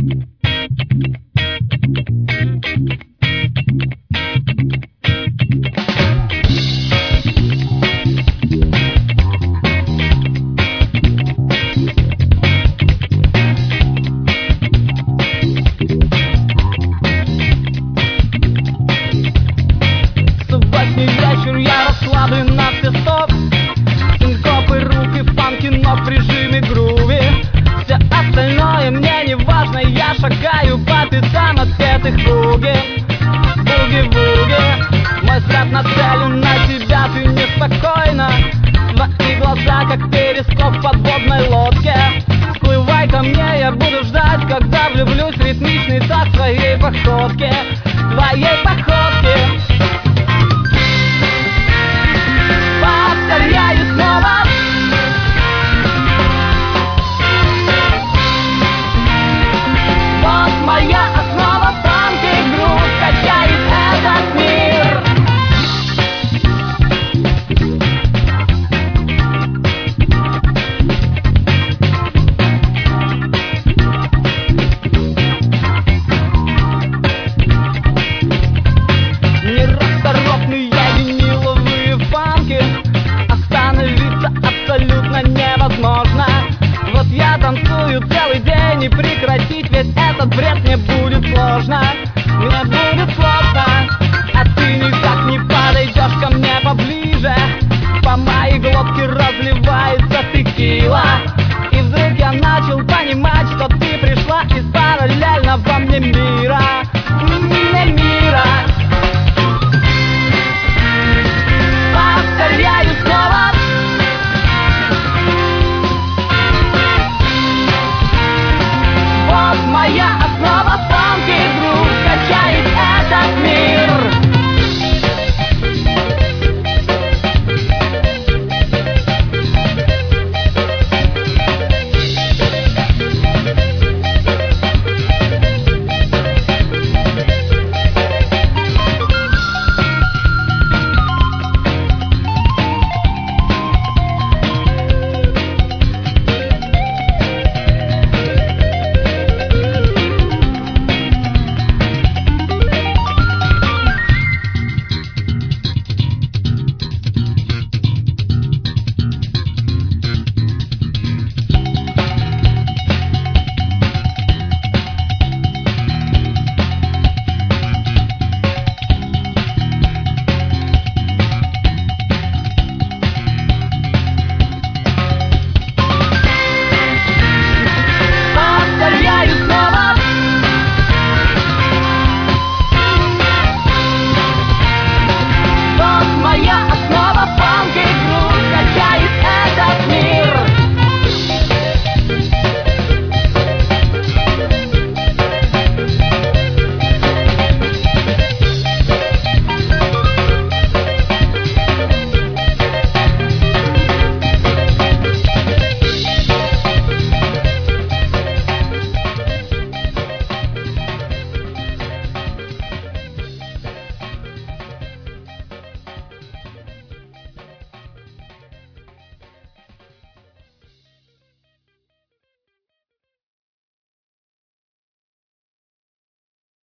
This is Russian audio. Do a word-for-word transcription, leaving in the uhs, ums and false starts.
Субботний вечер, я расслаблен на все сто. Синкопы, руки, фанки, но в режиме груви. Все остальное мне не важно, я шагаю по пятам отпетых буги. Буги-буги, мой взгляд нацелен на тебя, ты неспокойна. Твои глаза, как перископ в подводной лодке. Всплывай ко мне, я буду ждать, когда влюблюсь в ритмичный такт твоей походки. Твоей походки. Повторяю снова. Вот моя основа, фанк и грув качает этот мир. Нерасторопные виниловые фанки, остановиться абсолютно невозможно. Вот я танцую целый день, и прекратить ведь этот бред мне будет сложно.